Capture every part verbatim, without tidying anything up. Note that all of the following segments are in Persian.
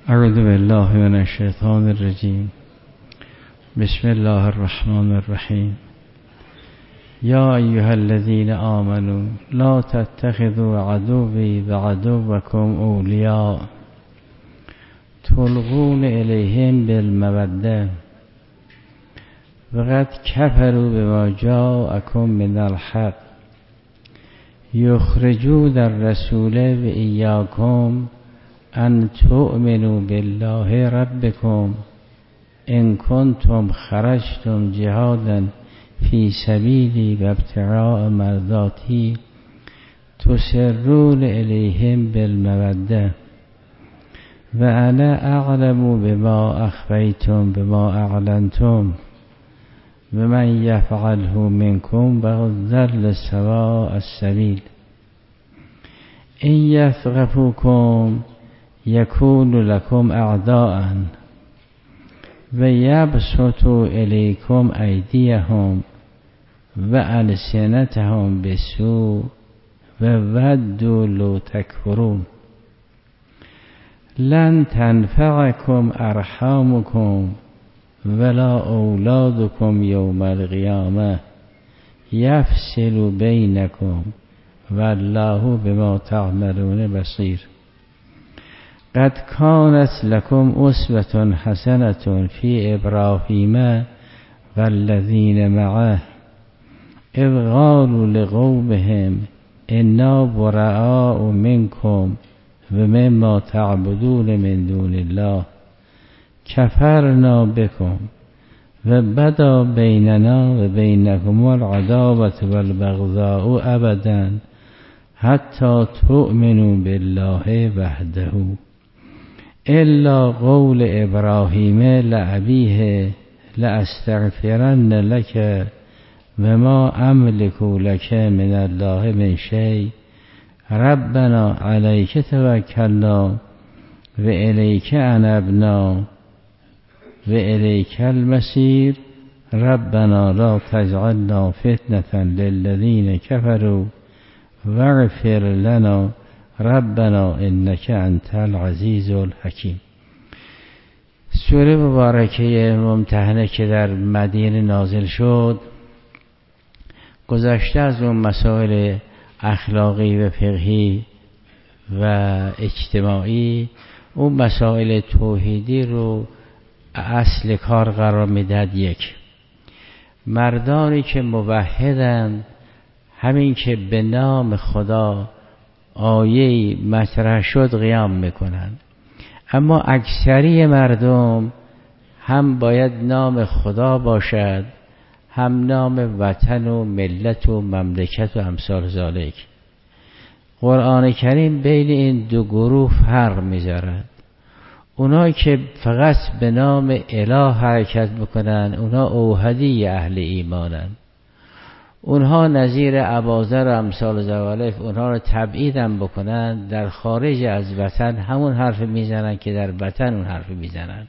اعوذ بالله من الشیطان الرجیم. بسم الله الرحمن الرحیم. یا ایها الذین آمنوا لا تتخذوا عدوی و عدوکم اولیاء تلقون الیهم بالموده وقد کفروا بما جاءکم من الحق یخرجون الرسول و ایاکم ان تؤمنوا بالله ربکم ان کنتم خرجتم جهادا فی سبیلی و ابتغاء مرضاتی تسرون الیهم بالموده و انا اعلم بما اخفیتم بما اعلنتم و من یفعله منکم فقد ضل سواء السبیل. ان یثقفوکم یکونوا لکم اعداء و یبسطوا الیکم ایدیهم و السنتهم بسوء و ودوا لو تکفرون. لن تنفعکم ارحامکم ولا اولادکم یوم القیامه یفصل بینکم والله بما تعملون بصیر. قد كانت لكم أسوة حسنة في إبراهيم والذين معه إذ قالوا لقومهم إنا براء منكم ومما تعبدون من دون الله كفرنا بكم وبدا بيننا وبينكم العداوة والبغضاء أبدا حتى تؤمنوا بالله وحده الا قول ابراهیم لأبیه لاستغفرن لك و ما املك لك من الله من شیء ربنا علیک توکلنا و الیک انبنا و الیک المصیر ربنا لا تجعلنا فتنة للذین کفروا واغفر لنا ربنا انک انت العزیز الحکیم. سوره مبارکه ممتحنه که در مدینه نازل شد گذشته از اون مسائل اخلاقی و فقهی و اجتماعی، اون مسائل توحیدی رو اصل کار قرار میدهد. یک، مردانی که موحدند همین که به نام خدا آیه مطرح شد قیام میکنند، اما اکثری مردم هم باید نام خدا باشد هم نام وطن و ملت و مملکت و امثال ذالک. قرآن کریم بین این دو گروه فرق میذارد. اونایی که فقط به نام اله حرکت میکنن اونها اوحدی اهل ایمانند، اونها نظیر اباذر و امثال ذوالک اونها رو تبعید هم بکنن در خارج از وطن همون حرف میزنن که در وطن اون حرف میزنن.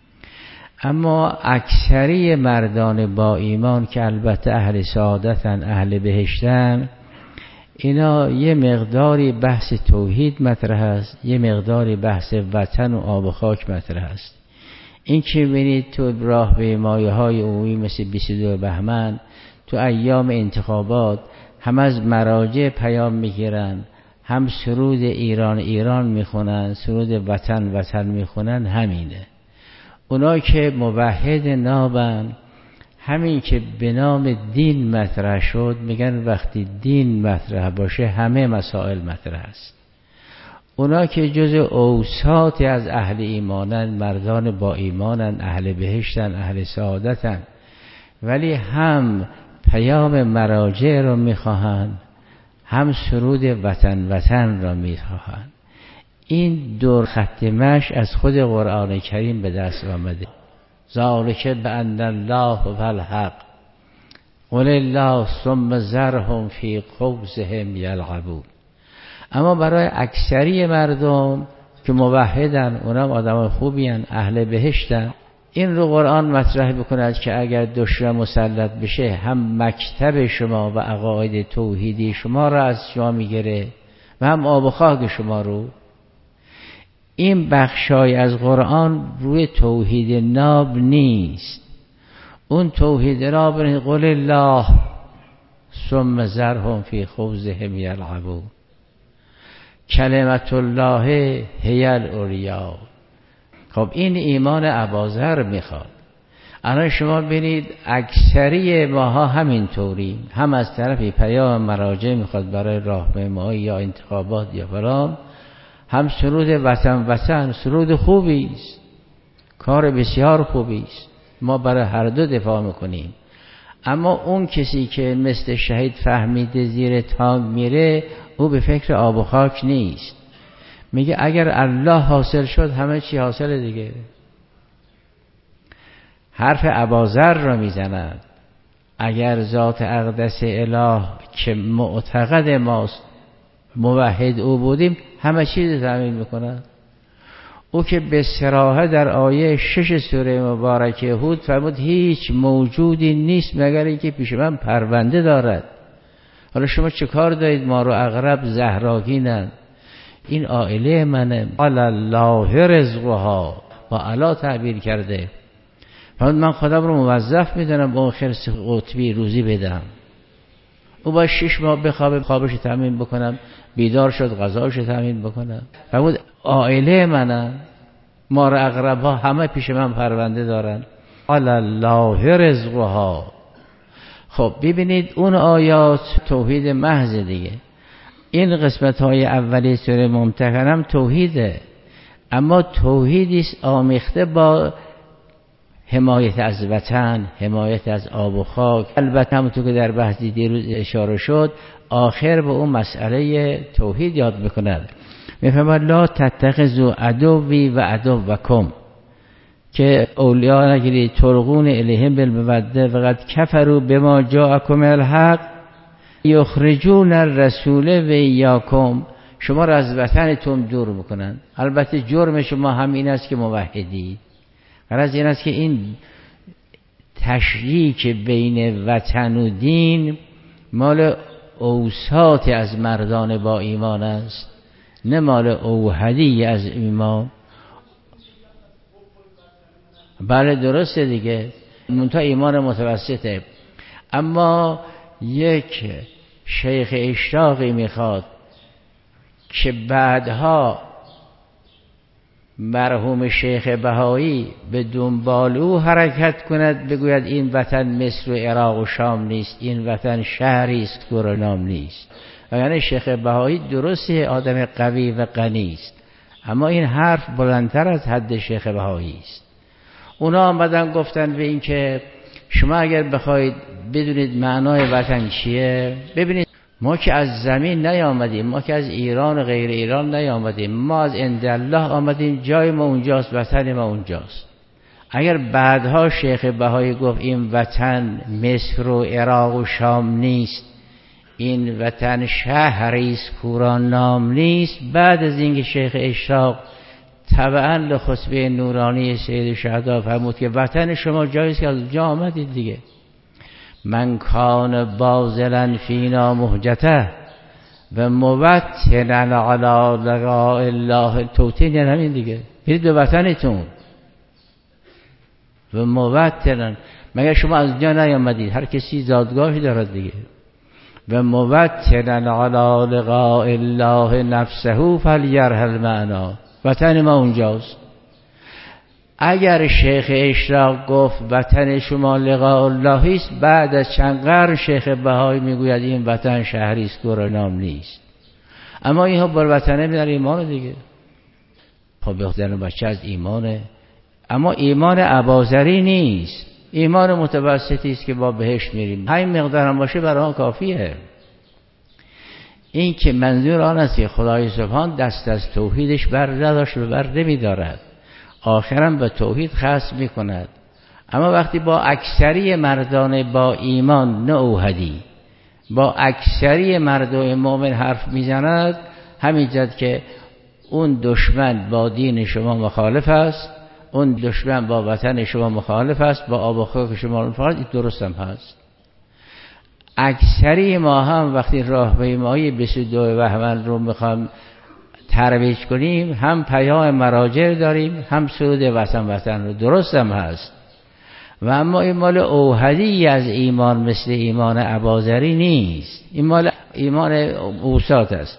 اما اکثری مردان با ایمان که البته اهل سعادتن اهل بهشتن، اینا یه مقداری بحث توحید مطرح است، یه مقداری بحث وطن و آب و خاک مطرح است. این که ببینید تو راه به مایه های عمومی مثل بیست و دو بهمن تو ایام انتخابات هم از مراجع پیام میگیرن، هم سرود ایران ایران میخونن، سرود وطن وطن میخونن. همینه اونا که موحد نابن، همین که به نام دین مطرح شد میگن وقتی دین مطرح باشه همه مسائل مطرح است. اونا که جز اوساط از اهل ایمانن، مردان با ایمانن، اهل بهشتن، اهل سعادتن، ولی هم پیام مراجع را میخواهند هم سرود وطن وطن را میخواهند. این دور خط مشی از خود قرآن کریم به دست آمده. ذالک بأن الله هو الحق قل الله ثم ذرهم فی غمرتهم یلعبون. اما برای اکثری مردم که موحدن، اونم آدم خوبین، اهل بهشتن، این رو قرآن مطرح بکند که اگر دشمن مسلط بشه هم مکتب شما و عقاید توحیدی شما را از شما میگیره و هم آب و خاک شما رو. این بخشای از قرآن روی توحید ناب نیست. اون توحید ناب قل الله ثم ذرهم فی خوضهم یلعبون، کلمت الله هی العلیا. خب این ایمان اباذر میخواد. الان شما ببینید اکثری ماها همین طوری، هم از طرفی پیام مراجع میخواد برای راهپیمایی یا انتخابات یا فلان، هم سرود وطن وطن سرود خوبی است، کار بسیار خوبی است، ما برای هر دو دفاع میکنیم. اما اون کسی که مثل شهید فهمیده زیر تانک میره، او به فکر آب و خاک نیست. میگه اگر الله حاصل شد همه چی حاصل دیگه. حرف اباذر را میزند. اگر ذات اقدس اله که معتقد ماست موحد او بودیم، همه چیز تأمین میکنه. او که به صراحت در آیه شش سوره مبارکه هود فرمود هیچ موجودی نیست مگر اینکه پیش من پرونده دارد. حالا شما چه کار دارید؟ ما رو عقرب زهراگینن، این عائله منه، علی الله رزقها، با علا تعبیر کرده. من خودم رو موظف میدونم با خرس قطبی روزی بدم. او باید شش ماه بخوابه، خوابش تامین بکنم، بیدار شد غذاش تامین بکنم. فرمود عائله منه، ما رو اقربها همه پیش من پرونده دارن، علی الله رزقها. خب ببینید اون آیات توحید محض دیگه. این قسمت های اولی سوره ممتحنه هم توحیده، اما توحیدی است آمیخته با حمایت از وطن، حمایت از آب و خاک. البته همونطور که در بحث دیروز اشاره شد، آخر به اون مسئله توحید یاد میکند. میفهمد لا تتخذوا عدوی و عدوکم، که اولیاء نگیرید تلقون الیهم بالموده وقد کفروا بما جاءکم الحق یخرجون الرسول و ایاکم، شما را از وطنتون دور میکنن. البته جرم شما همین است که موحدی. غرض این است که این تشریک بین وطن و دین مال اوساط از مردان با ایمان است، نه مال اوحدی از ایمان. بله درسته دیگه، منتها ایمان متوسطه. اما یک شیخ اشراقی میخواد که بعدها مرحوم شیخ بهایی به دنبال او حرکت کند، بگوید این وطن مصر و عراق و شام نیست، این وطن شهری است گرنام نیست. و یعنی شیخ بهایی درسته آدم قوی و غنی است، اما این حرف بلندتر از حد شیخ بهایی است. اونا آمدن گفتن به این که شما اگر بخواید بدونید معنای وطن چیه، ببینید ما که از زمین نیامدیم، ما که از ایران و غیر ایران نیامدیم، ما از عند الله آمدیم، جای ما اونجاست، وطن ما اونجاست. اگر بعدها شیخ بهایی گفت این وطن مصر و عراق و شام نیست، این وطن شهری است کوران نام نیست، بعد از اینکه شیخ اشراق طبعا لخطبه نورانی سید شهدا فرمود که وطن شما جایی است که از اونجا آمدید دیگه. من کان بازلا فینا مهجته و موطنا علی لقاء الله، توطین یعنی همین دیگه، برید به وطنتون. و موطنا، مگر شما از اونجا نیامدید؟ هر کسی زادگاهی دارد دیگه. و موطنا علی لقاء الله نفسه فلیرحل معنا، وطن ما اونجاست. اگر شیخ اشراق گفت وطن شما لقاء الله است، بعد از چند قرن شیخ بهایی میگوید این وطن شهری است گرنام نیست. اما اینها بر وطنه میدن ایمان دیگه. خب بخدن بچه از ایمانه، اما ایمان اباذری نیست، ایمان متوسطی است که با بهشت میریم، همین مقدار هم باشه برای آن کافیه. این که منظور آن است که خدای سبحان دست از توحیدش بر نداشت و بر نمیدارد، آخرا به توحید خصم میکند. اما وقتی با اکثری مردان با ایمان نه اوحدی، با اکثری مردم مؤمن حرف میزند، همینجد که اون دشمن با دین شما مخالف است، اون دشمن با وطن شما مخالف است، با آب و خاک شما مخالف است، این درست هم هست. اکثری ما هم وقتی راهپیمایی بیست و دو بهمن رو میخوام ترویج کنیم، هم پیام مراجع داریم، هم سود وطن وطن رو. درست هم هست. و اما این مال اوحدی از ایمان مثل ایمان اباذری نیست، این مال ایمان اوساط است.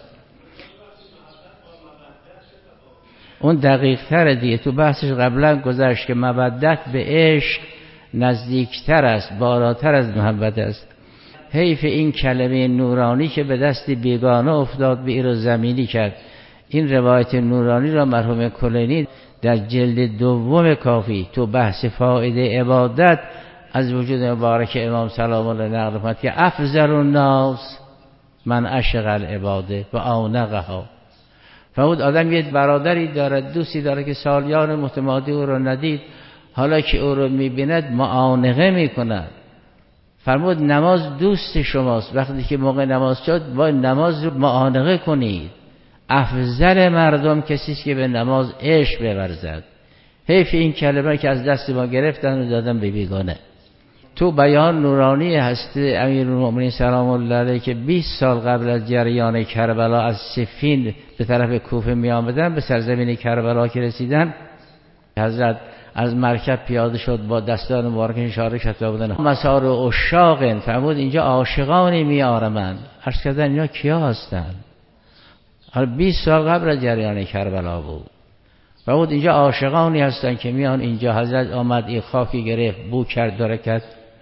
اون دقیق تره دیگه. تو بحثش قبلا گذشت که مودت به عشق نزدیکتر است، بالاتر از محبت است. حیف این کلمه نورانی که به دست بیگانه افتاد، به ایرو زمینی کرد. این روایت نورانی را مرحوم کلینی در جلد دوم کافی تو بحث فائده عبادت از وجود مبارک امام سلام الله نقل فرمود که افضل الناس من عشق العباده و آنقها. فرمود آدم یه برادری دارد، دوستی داره که سالیان متمادی او را ندید، حالا که او را میبیند معانقه میکند. فرمود نماز دوست شماست، وقتی که موقع نماز شد با نماز رو معانقه کنید. افضل مردم کسی است که به نماز عشق بورزد. حیف این کلمه که از دست ما گرفتن و دادن به بیگانه. تو بیان نورانی هست امیرالمومنین سلام الله علیه که بیست سال قبل از جریان کربلا از صفین به طرف کوفه می آمدن، به سرزمین کربلا که رسیدن، حضرت از مرکب پیاده شد، با دستان مبارک اشاره کرد بودن مسار عشاق. فرمود اینجا عاشقانی می آرمند. عرض کردن اینا کیا هستن؟ حالا بیست سال قبل از جریان کربلا بود. فرمود اینجا عاشقانی هستن که میان اینجا. حضرت آمد این خاکی گرفت، بو کرد، داره کرد،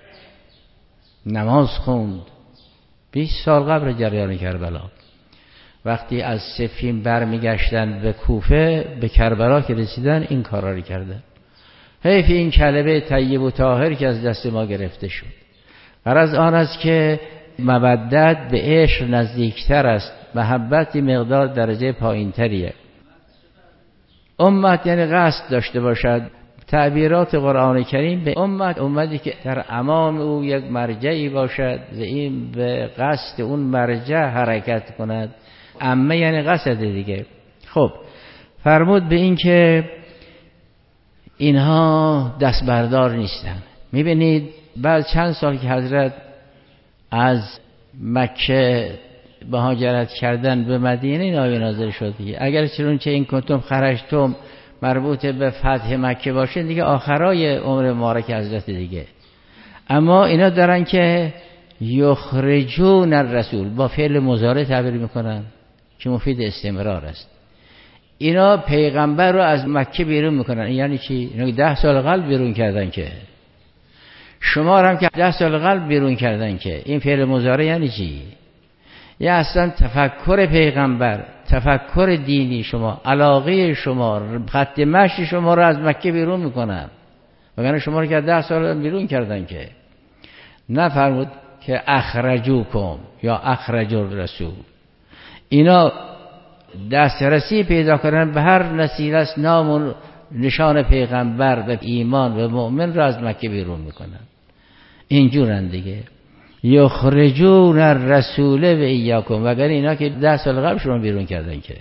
نماز خوند. بیست سال قبل جریان کربلا. وقتی از صفین برمیگشتن به کوفه، به کربلا که رسیدن، این کارا رو کردن. حیف این کلمه طیب و طاهر که از دست ما گرفته شد. غرض آن است که مودت به عشق نزدیکتر است، محبت مقدار درجه پایین تریه. امت یعنی قصد داشته باشد. تعبیرات قرآن کریم به امت، امتی که در امام او یک مرجعی باشد و این به قصد اون مرجع حرکت کند. امه یعنی قصد دیگه. خب فرمود به این که اینها دست بردار نیستن. میبینید بعد چند سال که حضرت از مکه مهاجرت کردن به مدینه، این آیه نازل شد دیگه. اگر چنانچه این کنتم خرجتم مربوط به فتح مکه باشه دیگه آخرای عمر مبارک حضرت دیگه. اما اینا دارن که یخرجون الرسول، با فعل مضارع تعبیر میکنن که مفید استمرار است. اینا پیغمبر رو از مکه بیرون میکنن. یعنی چی؟ اینا ده سال قبل بیرون کردن که شما هم که ده سال قبل بیرون کردن که این فعل مضارع یعنی چی؟ یا اصلا تفکر پیغمبر، تفکر دینی شما، علاقه شما، خط مشی شما رو از مکه بیرون میکنن. وگرنه شما رو که ده سال بیرون کردن که. نفرمود که اخرجوکم یا اخرج الرسول. اینا دسترسی پیدا کردن به هر نسیل است، نام و نشان پیغمبر و ایمان و مؤمن رو از مکه بیرون میکنن. اینجورن دیگه. یخرجون الرسول و ایاکم، وگر اینا که ده سال قبل شما بیرون کردن که.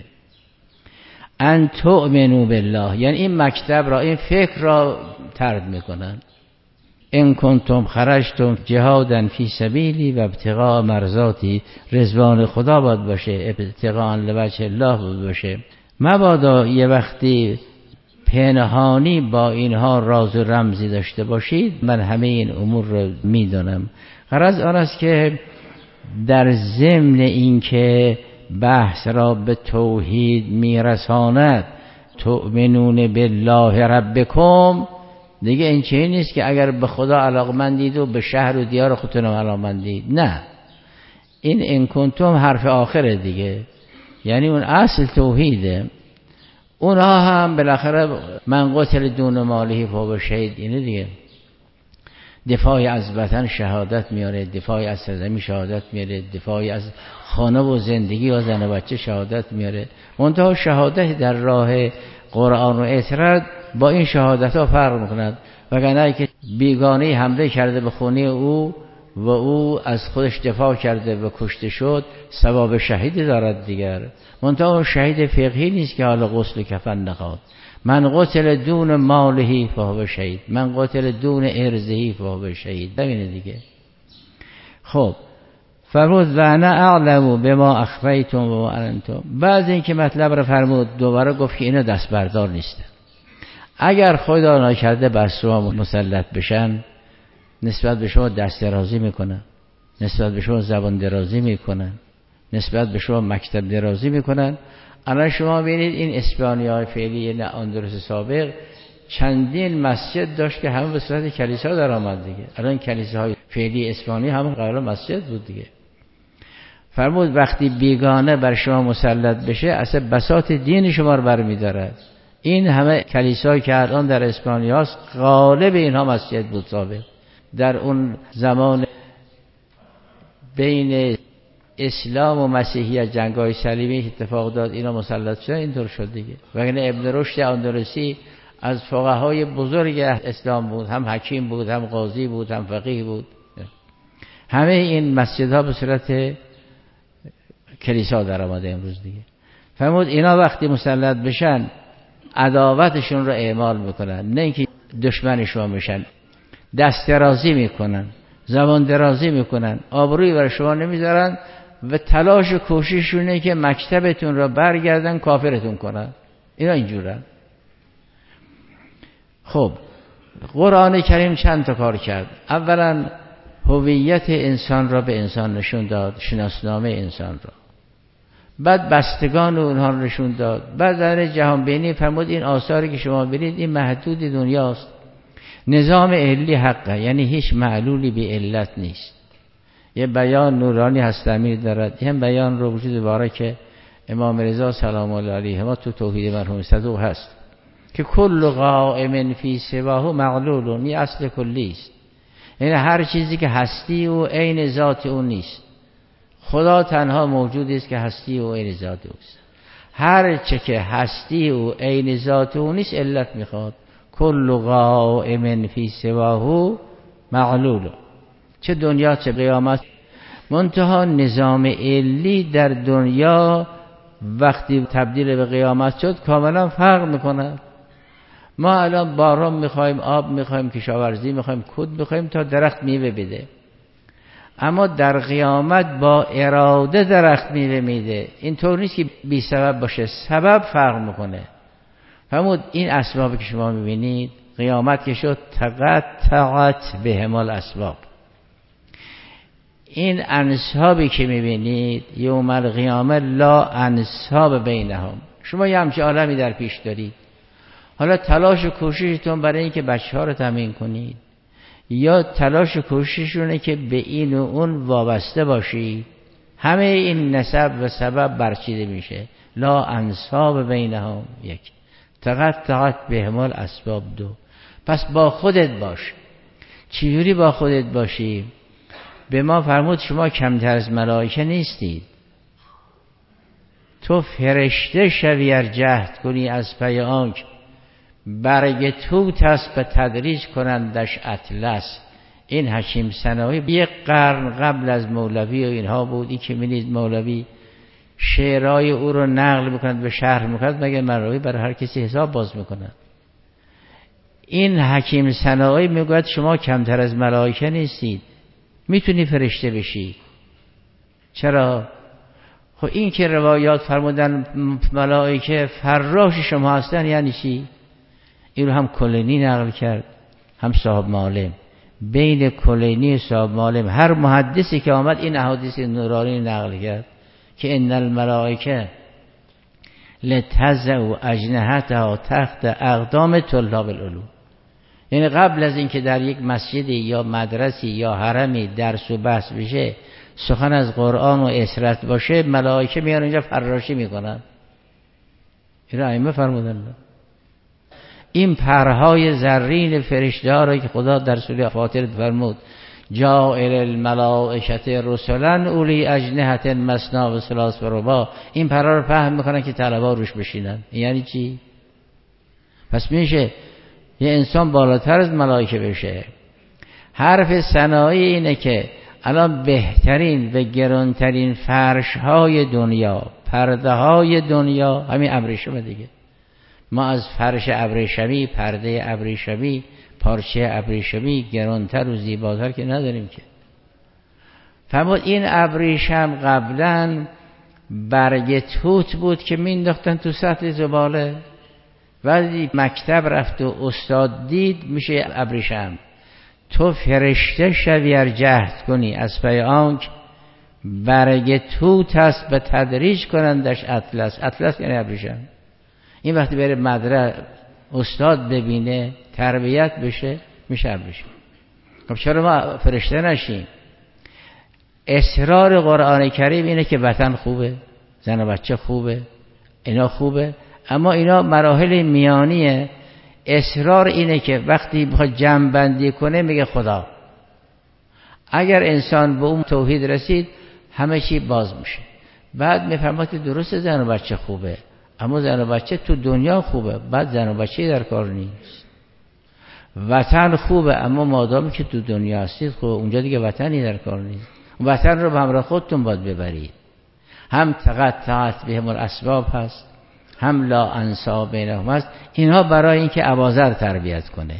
ان تؤمنوا بالله، یعنی این مکتب را، این فکر را طرد میکنن. ان کنتم خرجتم جهادا فی سبیلی و ابتغاء مرضاتی، رضوان خدا باید باشه، ابتغاء لوجه الله باشه. مبادا یه وقتی پنهانی با اینها راز و رمزی داشته باشید. من همه این امور رو میدونم. غرض آن است که در ضمن این که بحث را به توحید میرساند، تؤمنون بالله ربکم، دیگه این چیزی نیست که اگر به خدا علاقمندید و به شهر و دیار خودتون علاقمندید. نه، این ان کنتم حرف آخره دیگه، یعنی اون اصل توحیده. اونها هم بالاخره من قتل دون ماله فهو شهید، اینه دیگه. دفاع از وطن شهادت میاره، دفاع از سرزمین شهادت میاره، دفاع از خانه و زندگی و زن و بچه شهادت میاره. منتها شهادت در راه قرآن و اطاعت با این شهادت ها فرق میکند. وگرنه که بیگانه حمله کرده به خونه او و او از خودش دفاع کرده و کشته شد، ثواب شهید دارد دیگر. منتها شهید فقهی نیست که حالا غسل کفن نخواد. من قتل دون ماله فهو شهید، من قتل دون ارضه فهو شهید. ببینید دیگه. خب فرمود و انا اعلم بما اخفیتم و ما اعلنتم. بعد اینکه مطلب رو فرمود دوباره گفت که اینا دست بردار نیستن. اگر خدا نکرده بر شما مسلط بشن نسبت به شما دست درازی میکنن، نسبت به شما زبان درازی میکنن، نسبت به شما مکتب درازی میکنن. الان شما ببینید این اسپانیای فعلی نه اندلس سابق چندین مسجد داشت که همه به صورت کلیسا در آمد دیگه. الان کلیساهای فعلی اسپانی همون قبلا مسجد بود دیگه. فرمود وقتی بیگانه بر شما مسلط بشه اصلا بساط دین شما رو برمی‌دارد. این همه کلیسایی که الان در اسپانیا است غالب اینها مسجد بود سابق. در اون زمان بین اسلام و مسیحیت جنگ‌های صلیبی اتفاق داد اینا مسلط شدن اینطور شد دیگه. وگرنه ابن رشد اندلسی از فقهای بزرگ اسلام بود، هم حکیم بود، هم قاضی بود، هم فقیه بود. همه این مسجدها به صورت کلیسا در آمده امروز دیگه. فرمود اینا وقتی مسلط بشن عداوتشون رو اعمال میکنن، نه اینکه دشمن شما بشن، دست درازی میکنن، زبان درازی میکنن، آبروی برای شما نمیذارن و تلاش و کوشششونه که مکتبتون رو برگردن کافرتون کنن. اینا اینجورن. خب قرآن کریم چند تا کار کرد. اولا هویت انسان را به انسان نشون داد، شناسنامه انسان را. بعد بستگان اونها رو نشون داد. بعد در جهان بینی فرمود این آثاری که شما ببینید این محدود دنیاست. نظام علی حقه، یعنی هیچ معلولی به علت نیست. یه بیان نورانی هست امیر دارد. این بیان رو وجود باره که امام رضا سلام الله علیه ما تو توحید مرحوم صدوق هست که کل قائم فی سواه معلول، این اصل کلی است. یعنی هر چیزی که هستی و عین ذات اون نیست. خدا تنها موجودی است که هستی و عین ذات اوست. هر چه که هستی و عین ذات اون نیست علت میخواد. کل قائم فی سواه معلول، چه دنیا چه قیامت. منتها نظام علی در دنیا وقتی تبدیل به قیامت شد کاملا فرق میکنه. ما الان باران میخوایم، آب میخوایم، کشاورزی میخوایم، کود میخوایم تا درخت میوه بده. اما در قیامت با اراده درخت میوه میده. این طور نیست که بی سبب باشه، سبب فرق میکنه. فرمود این اسبابی که شما میبینید قیامت که شد تقطعت بهم الاسباب. این انسابی که میبینید یوم القیامه لا انساب بینهم. شما یه همچه عالمی در پیش دارید. حالا تلاش و کوششتون برای اینکه بچه ها رو تامین کنید یا تلاش و کوششونه که به این و اون وابسته باشید، همه این نسب و سبب برچیده میشه. لا انساب بینهم یک، تقطعت بهم الاسباب دو. پس با خودت باش. چجوری با خودت باشی؟ به ما فرمود شما کمتر از ملائکه نیستید. تو فرشته شوی ار جهد کنی از پی آنک برگ توت است به تدریج کنندش اطلس. این حکیم سنایی یک قرن قبل از مولوی و اینها بود. این که می‌بینید مولوی شعرهای او رو نقل میکند به شرح میکند، مگه مولوی برای هر کسی حساب باز میکند؟ این حکیم سنایی میگوید شما کمتر از ملائکه نیستید، میتونی فرشته بشی. چرا؟ خب این که روایات فرمودن ملائکه فراش شما هستن یعنی چی؟ این رو هم کلینی نقل کرد هم صاحب معالم. بین کلینی و صاحب معالم هر محدثی که آمد این احادیث نورانی نقل کرد که ان الملائکه لتضع اجنحتها تحت اقدام طلاب العلوم. یعنی قبل از اینکه در یک مسجدی یا مدرسی یا حرمی درس و بحث بشه، سخن از قرآن و اسرت باشه، ملائکه میان اینجا فراشی میکنن. این را ائمه فرمودن. این پرهای زرین فرشته ها را که خدا در سوره فاطر فرمود جاعل الملائکه رسلا اولی اجنحة مثنی و ثلاث و رباع، این پرها رو فهم میکنن که طلبا روش بشینن. یعنی چی؟ پس میشه یه انسان بالاتر از ملائکه بشه. حرف ثنایی اینه که الان بهترین و گرانترین فرش های دنیا، پرده های دنیا همین ابریشم دیگه. ما از فرش ابریشمی، پرده ابریشمی، پارچه ابریشمی گرانتر و زیباتر که نداریم که. فرمود این ابریشم قبلا برگ توت بود که مینداختن تو سطل زباله، وقتی مکتب رفت و استاد دید میشه ابریشم. تو فرشته شوی ار جهد کنی از پی آنک برگ توت هست به تدریج کنندش اطلس. اطلس یعنی ابریشم. این وقتی بره مدرسه استاد ببینه تربیت بشه میشه ابریشم. خب چرا ما فرشته نشیم؟ اصرار قرآن کریم اینه که وطن خوبه، زن و بچه خوبه، اینا خوبه، اما اینا مراحل میانیه. اصرار اینه که وقتی بخواد جمع بندی کنه میگه خدا. اگر انسان به اون توحید رسید همه چی باز میشه. بعد میفرماد که درست زن و بچه خوبه، اما زن و بچه تو دنیا خوبه، بعد زن و بچه در کار نیست. وطن خوبه، اما مادامی که تو دنیا هستید خوبه، اونجا دیگه وطنی در کار نیست. وطن رو به همراه خودتون باید ببرید. هم تقطعت بهم الاسباب هست، هم لا انساب بینهم هست. اینها برای اینکه ابازر تربیت کنه.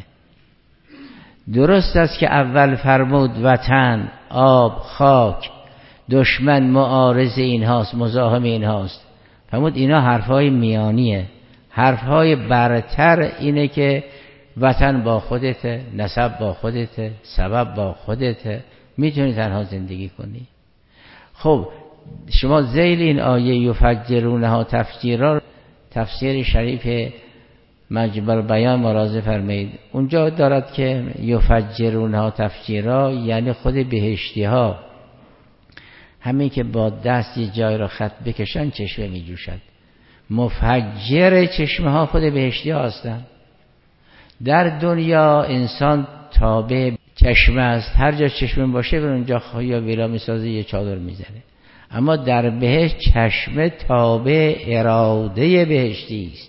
درست است که اول فرمود وطن، آب، خاک، دشمن معارض اینهاست، مزاحم اینهاست. فرمود اینا حرفای میانیه. حرفهای برتر اینه که وطن با خودته، نسب با خودته، سبب با خودته، میتونی تنها زندگی کنی. خب شما ذیل این آیه یفجرونها تفجیرا تفسیر شریف مجمع بیان مراجعه فرمایید. اونجا دارد که یفجرونها تفجیرا یعنی خود بهشتی ها همین که با دست یه جای را خط بکشن چشمه می جوشد. مفجر چشمه ها خود بهشتی ها هستن. در دنیا انسان تابع چشمه است، هر جا چشمه باشه بر اونجا یا ویلا می سازه یه چادر می زنه. اما در بهشت چشمه تابع اراده بهشتی است.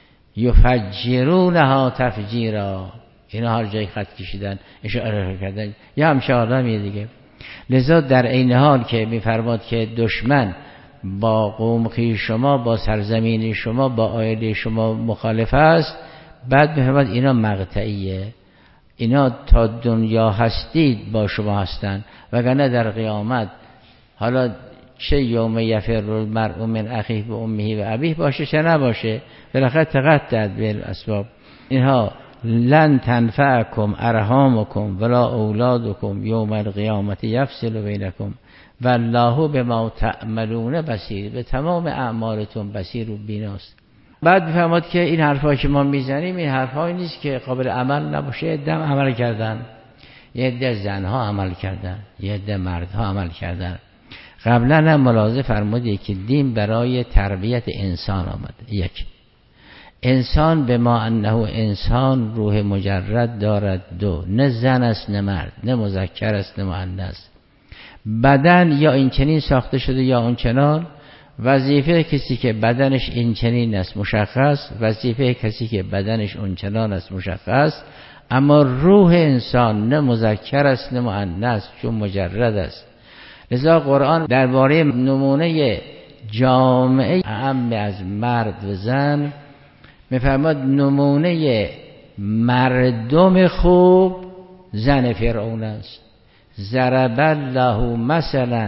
یفجرونها تفجیرا، اینا هر جای خط کشیدن اشاره کردن یا همشه آدمیه دیگه. لذا در این حال که میفرماد که دشمن با قوم خویش شما، با سرزمین شما، با عائله شما مخالف است، بعد میفرماد اینا مقطعیه، اینا تا دنیا هستید با شما هستن، وگرنه در قیامت حالا چه یوم یفر المرء من اخیه و امه و ابیه باشه چه نباشه، بالاخره تقطعت بالاسباب. اینها لن تنفعکم ارحامکم ولا اولادکم یوم القیامت یفصل بینکم والله بما تعملون بصیر. به تمام اعمالتون بصیر و بیناست. بعد میفهمد که این حرفایی که ما میزنیم این حرفایی نیست که قابل عمل نباشه. یه عده عمل کردن، یه عده زنها عمل کردن، یه عده مردها عمل کردن. قبلا هم ملاحظه فرمودی که دین برای تربیت انسان آمده. یک، انسان به ما انه انسان روح مجرد دارد. دو، نه زن است نه مرد، نه مذکر است نه مؤنث. بدن یا این چنین ساخته شده یا اون چنان. وظیفه کسی که بدنش این چنین است مشخص، وظیفه کسی که بدنش اون چنان است مشخص. اما روح انسان نه مذکر است نه مؤنث، چون مجرد است. لذا قرآن درباره نمونه جامعه اعم از مرد و زن میفرماد نمونه مردم خوب زن فرعون است. ضرب الله مثلا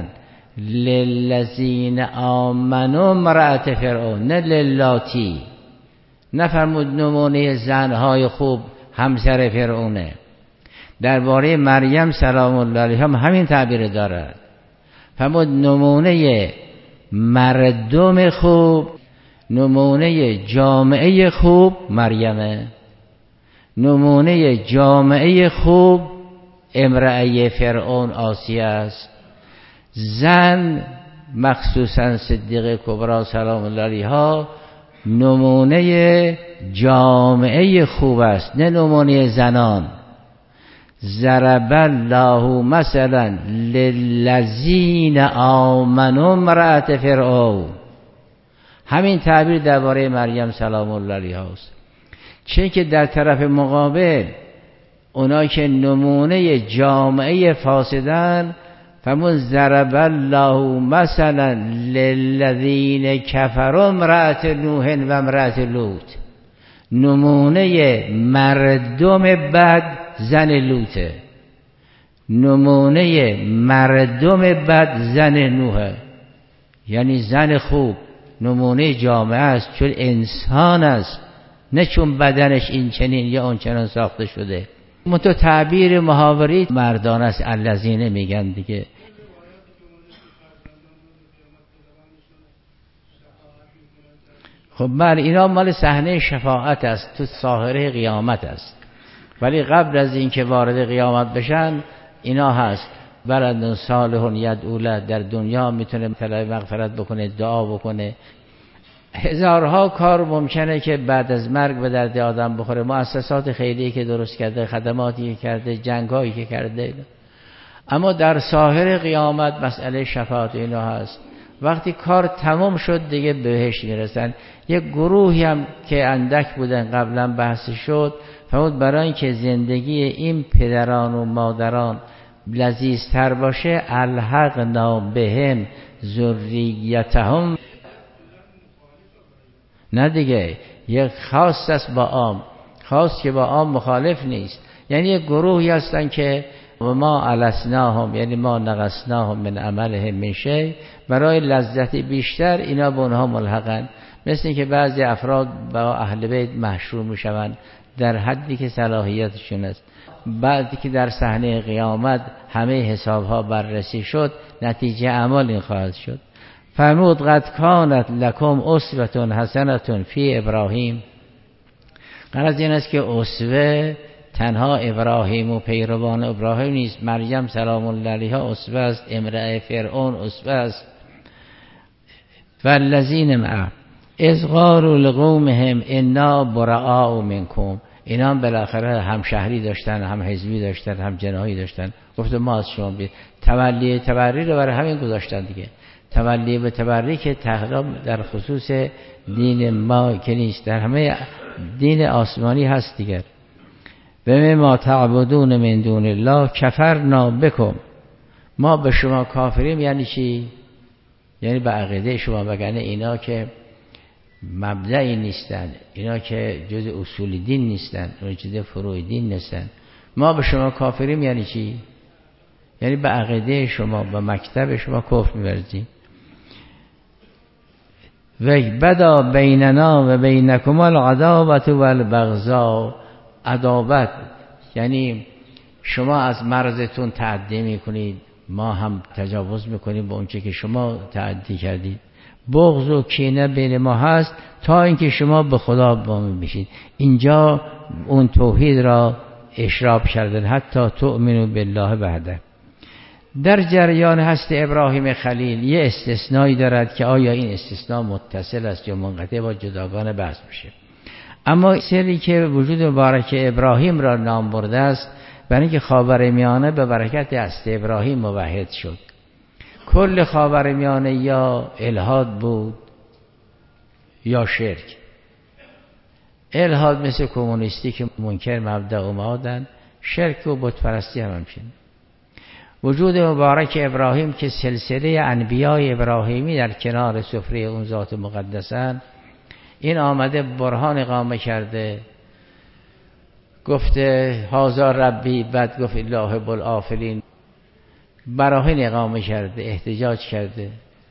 للذین آمنوا امرأة فرعون، نه للاتی. نفرمود نمونه زنهای خوب همسر فرعونه. درباره مریم سلام الله علیها هم همین تعبیر دارد. فرمود نمونه مردم خوب، نمونه جامعه خوب مریمه، نمونه جامعه خوب امرأه فرعون آسیه است. زن مخصوصا صدیقه کبرا سلام الله علیها نمونه جامعه خوب است، نه نمونه زنان. ضرب الله مثلا للذین آمنوا امرأة فرعون. همین تعبیر درباره مریم سلام الله علیها است. چه که در طرف مقابل اونا که نمونه جامعه فاسدن، فرمود ضرب الله مثلا للذین کفروا امرأة نوح و امرأة لوط. نمونه مردم بد زن لوطه. نمونه مردم بد زن نوحه، یعنی زن خوب نمونه جامعه است چون انسان است، نه چون بدنش این چنین یا اون چنان ساخته شده. منتها تعبیر محاوری مردان است، الذین میگن دیگه. خب بر اینا مال صحنه شفاعت است، تو ساحره قیامت است، ولی قبل از اینکه وارد قیامت بشن اینا هست. بلد صالح یدعو له، در دنیا میتونه طلب مغفرت بکنه، دعا بکنه. هزارها کار ممکنه که بعد از مرگ به درد آدم بخوره، مؤسسات خیریه که درست کرده، خدماتی که کرده، جنگایی که کرده. اما در ساحر قیامت مسئله شفاعت اینا هست. وقتی کار تمام شد دیگه بهشت میرسن. یک گروهی هم که اندک بودن قبلا بحث شد، فرمود برای اینکه زندگی این پدران و مادران لذیذتر باشه، الحقنا بهم ذریتهم. نه دیگه، یک خاص است با عام، خاص که با عام مخالف نیست. یعنی یک گروهی هستن که و ما علسناهم، یعنی ما نقصناهم من عملهم من شیء، برای لذت بیشتر اینا به اونها ملحقن. مثل اینکه بعضی افراد با اهل بیت محشور میشوند در حدی که صلاحیتشون است. بعد که در صحنه قیامت همه حسابها بررسی شد، نتیجه اعمال این خواهد شد. فرمود قد کانت لکم اسوة حسنة فی ابراهیم. غرض این است که اسوه تنها ابراهیم و پیروان ابراهیم نیست، مریم سلام الله علیها اسوه است، امرأه فرعون اسوه است. والذین معه اذ قالوا لقومهم انا براء منکم. اینا هم بالاخره هم شهری داشتن، هم حزبی داشتن، هم جناحی داشتن. گفته ما از شما بید تولی تبری رو برای همین گذاشتن دیگه. تولی به تبری که تحقیق در خصوص دین ما که نیست، در همه دین آسمانی هست دیگر. به ما تعبدون من دون الله کفرنا بکم. ما به شما کافریم یعنی چی؟ یعنی به عقیده شما، بگنه اینا که مبدعی نیستن، اینا که جز اصول دین نیستن، اینا جز فروع دین نیستن. ما به شما کافریم یعنی چی؟ یعنی به عقیده شما، به مکتب شما کفر می‌ورزیم. و بدا بیننا و بینکم العداوة والبغضاء. عداوت یعنی شما از مرزتون تعدی میکنید، ما هم تجاوز میکنیم به اونچه که شما تعدی کردید. بغض و کینه بین ما هست تا اینکه شما به خدا باور بشید. اینجا اون توحید را اشراب کردن، حتی تؤمنوا بالله وحده. در جریان هست ابراهیم خلیل یه استثنایی دارد که آیا این استثناء متصل است یا منقطع، با جداگانه بحث میشه. اما سری که وجود مبارک ابراهیم را نام برده است برای اینکه خاورمیانه به برکت هست ابراهیم موحد شد. کل خاورمیانه یا الحاد بود یا شرک. الحاد مثل کمونیستی که منکر مبدأ اومدن، شرک و بت پرستی هم همچنین. وجود مبارک ابراهیم که سلسله انبیای ابراهیمی در کنار سفره اون ذات مقدسن، این آمده برهان اقامه کرده، گفته هازا ربی، بعد گفت الله بالآفلین، براهین اقامه کرده، احتجاج کرده.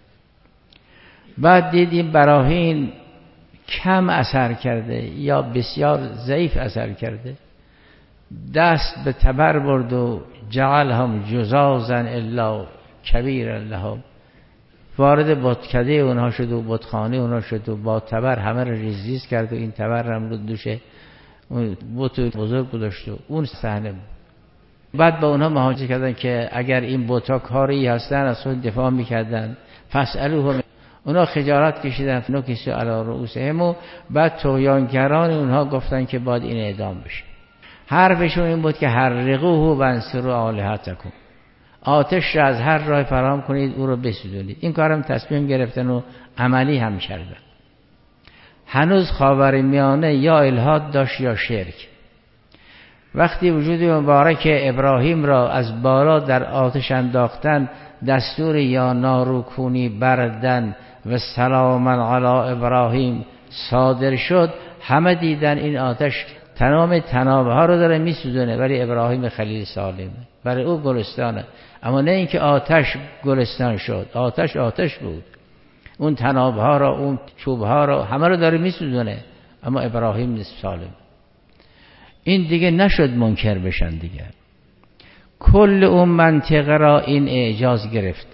بعد دیدیم براهین کم اثر کرده یا بسیار ضعیف اثر کرده، دست به تبر برد و جعل هم جزازا الا کبیر لهم، وارد بتکده اونها شد و بتخانه اونها شد و با تبر همه رو ریز ریز کرد و این تبر هم رو دوشه اون بت بزرگ گذاشت و اون صحنه. بعد با اونها مهاجه کردن که اگر این بت‌ها کاری هستن از خود دفاع میکردن، فاسألوهم. اونها خجالت کشیدن، نکسوا علی رؤوسهم، و بعد طغیانگران اونها گفتن که باید این اعدام بشه. حرفشون این بود که حرقوه وانصروا آلهتکم، آتش را از هر راه فراهم کنید، او رو بسوزونید. این کارم تصمیم گرفتن و عملی هم کردن. هنوز خاورمیانه یا الحاد داشت یا شرک. وقتی وجود مبارک ابراهیم را از بالا در آتش انداختن، دستور یا نارکونی بردن و سلام علی ابراهیم صادر شد، همه دیدن این آتش تمام تنابه ها رو داره میسوزونه، ولی ابراهیم خلیل سالمه، برای او گلستانه. اما نه اینکه آتش گلستان شد، آتش آتش بود، اون تنابه ها رو، اون چوب ها رو، همه رو داره میسوزونه، اما ابراهیم نیست سالم. این دیگه نشد منکر بشن دیگه. کل اون منطقه را این اعجاز گرفت.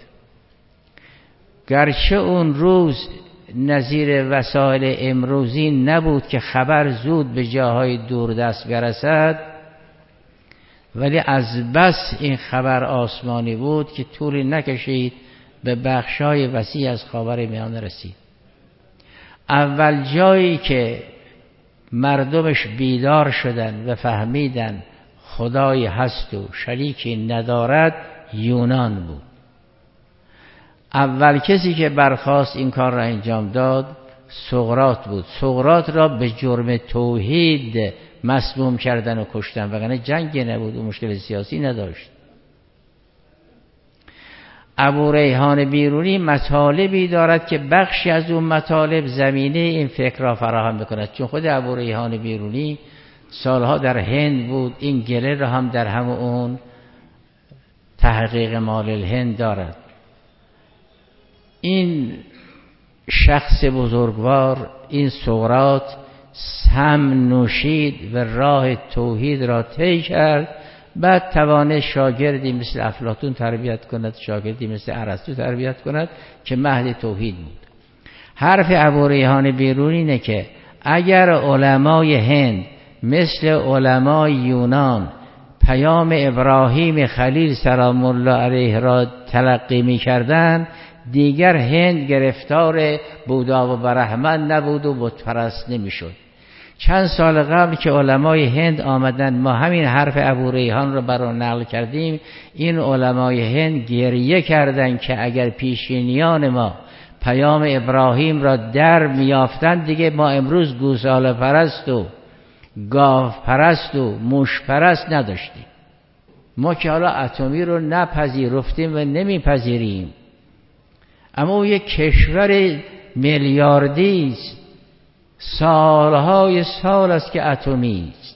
گرچه اون روز نظیر وسایل امروزی نبود که خبر زود به جاهای دوردست برسد، ولی از بس این خبر آسمانی بود که طولی نکشید به بخشای وسیع از خاورمیانه رسید. اول جایی که مردمش بیدار شدن و فهمیدن خدایی هست و شریکی ندارد یونان بود. اول کسی که برخاست این کار را انجام داد سقراط بود. سقراط را به جرم توحید مسموم کردن و کشتن، وگرنه جنگی نبود و مشکل سیاسی نداشت. ابو ریحان بیرونی مطالبی دارد که بخشی از اون مطالب زمینه این فکر را فراهم بکند، چون خود ابو ریحان بیرونی سالها در هند بود، این گله را هم در همون اون تحقیق مال الهند دارد. این شخص بزرگوار، این سقراط، سم نوشید و راه توحید را طی کرد، بعد توانه شاگردی مثل افلاطون تربیت کند، شاگردی مثل ارسطو تربیت کند که مهد توحید بود. حرف ابو ریحان بیرونی اینه که اگر علمای هند مثل علمای یونان پیام ابراهیم خلیل سلام الله علیه را تلقی می کردن، دیگر هند گرفتار بودا و برهمن نبود و بت پرست نمی شد. چند سال قبل که علمای هند آمدن، ما همین حرف ابو ریحان رو برای نقل کردیم، این علمای هند گریه کردند که اگر پیشینیان ما پیام ابراهیم را در میافتند، دیگه ما امروز گوساله پرست و گاو پرست و موش پرست نداشتیم. ما که حالا اتمی رو نپذیرفتیم و نمیپذیریم، اما او یک کشور میلیاردی است، سالهای سال است که اتمی است،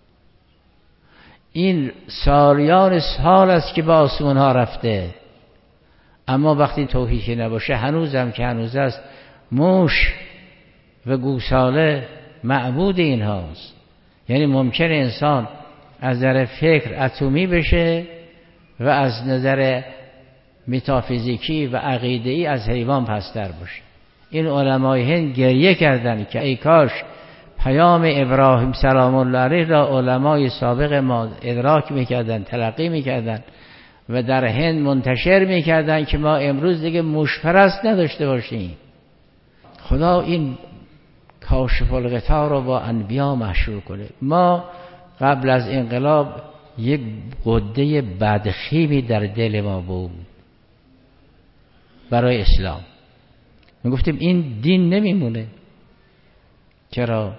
این سالیان سال است که به آسمان ها رفته، اما وقتی توحیدی نباشه، هنوزم که هنوز است، موش و گوساله معبود این هاست. یعنی ممکن انسان از نظر فکر اتمی بشه و از نظر متافیزیکی و عقیده‌ای از حیوان پستر باشه. این علمای هند گریه کردن که ای کاش پیام ابراهیم سلام الله علیه را علمای سابق ما ادراک میکردن، تلقی میکردن و در هند منتشر میکردن که ما امروز دیگه موش پرست نداشته باشیم. خدا این کاشف الغطا رو با انبیا مشروع کنه. ما قبل از انقلاب یک غده بدخیمی در دل ما بود برای اسلام. ما گفتیم این دین نمیمونه. چرا؟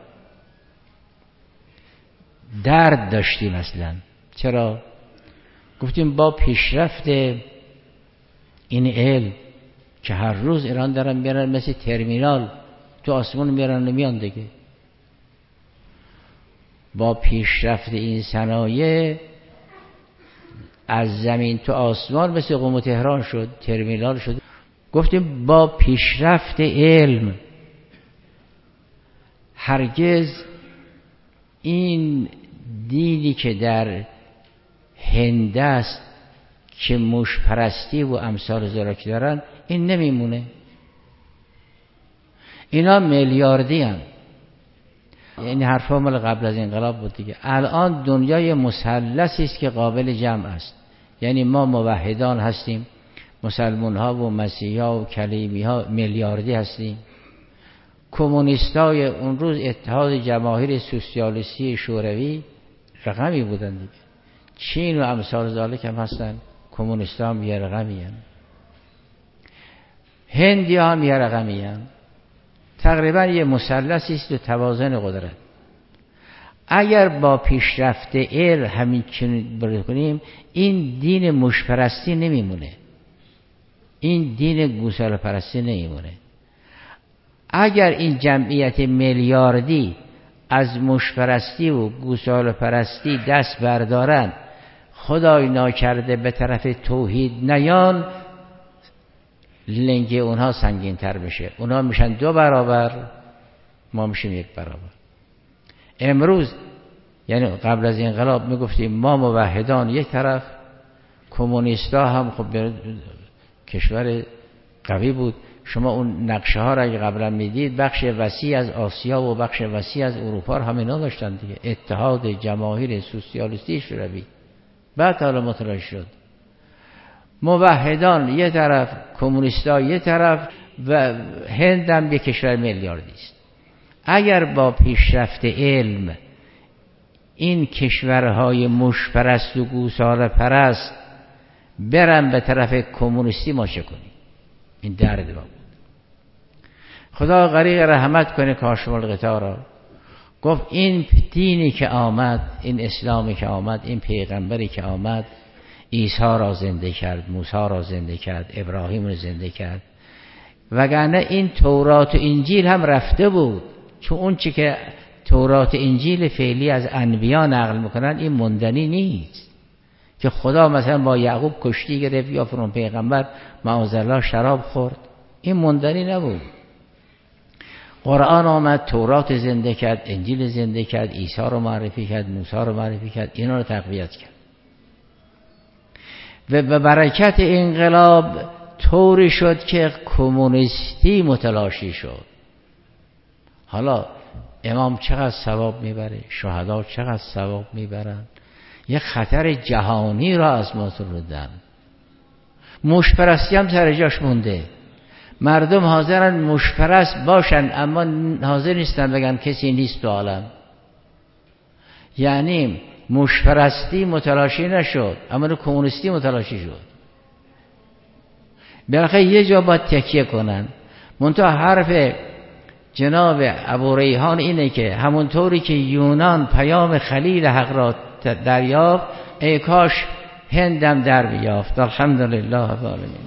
درد داشتیم اصلا. چرا؟ گفتیم با پیشرفت این علم که هر روز ایران دارن میرن مثل ترمینال تو آسمون میرن نمیان دیگه، با پیشرفت این صنایع از زمین تو آسمان مثل قم و تهران شد، ترمینال شد. گفتیم با پیشرفت علم هرگز این دینی که در هند است که موش پرستی و امثال زراکی دارن، این نمیمونه. اینا میلیاردی هم. یعنی حرفا مال قبل از انقلاب بود دیگه. الان دنیای مثلثی است که قابل جمع است. یعنی ما موحدان هستیم، مسلمان ها و مسیحی ها و کلیمی ها میلیاردی هستیم. کمونیستای اون روز اتحاد جماهیر سوسیالیستی شوروی رقمی بودن دیگه. چین و امثال ذالک هم هستن، کمونیست هم یه رقمی هم، هندی هم یه رقمی هم. تقریبا یه مثلثی است و توازن قدرت. اگر با پیشرفت علم همین چنین بکنیم، این دین مشپرستی نمیمونه، این دین گوساله پرستی نمیمونه. اگر این جمعیت میلیاردی از مشپرستی و گوساله پرستی دست بردارن، خدای ناکرده به طرف توحید نیان، لنگه اونها سنگین تر میشه. اونها میشن دو برابر، ما میشیم یک برابر. امروز یعنی قبل از انقلاب میگفتیم ما موحدان یک طرف، کمونیستا هم خب کشور قوی بود. شما اون نقشه ها را اگه قبلا میدید، بخش وسیع از آسیا و بخش وسیع از اروپا هم اینا داشتن دیگه، اتحاد جماهیر سوسیالیستی شوروی. بعد حالا متلاشی شد. موحدان یه طرف، کمونیستا یه طرف و هند هم یک کشور میلیاردی است. اگر با پیشرفت علم این کشورهای مشپرست و گوساله پرست برن به طرف کمونیستی، ما چه کنیم؟ این درد ما بود. خدا غریق رحمت کنه کاشف الغطا را. گفت این دینی که آمد، این اسلامی که آمد، این پیغمبری که آمد، عیسی را زنده کرد، موسی را زنده کرد، ابراهیم را زنده کرد. وگرنه این تورات و انجیل هم رفته بود، چون اون چی که تورات انجیل فعلی از انبیا نقل میکنن این موندنی نیست. که خدا مثلا با یعقوب کشتی گرفت یا فرون پیغمبر معاذالله شراب خورد، این موندنی نبود. قرآن آمد، تورات زنده کرد، انجیل زنده کرد، عیسی رو معرفی کرد، موسی رو معرفی کرد، اینا رو تقویت کرد. و به برکت انقلاب طوری شد که کمونیستی متلاشی شد. حالا امام چقدر ثواب میبره، شهدا چقدر ثواب میبرن، یه خطر جهانی را از ما سرودن. مشپرستی هم سر جاش مونده. مردم حاضرن مشپرست باشن اما حاضر نیستن بگن کسی نیست تو عالم. یعنی مشپرستی متلاشی نشد اما کمونیستی متلاشی شد. بالاخره یه جا باید تکیه کنن. منتها حرف جناب ابو ریحان اینه که همونطوری که یونان پیام خلیل حق را دریافت، ای کاش هندم در بیافت. الحمدلله رب العالمین.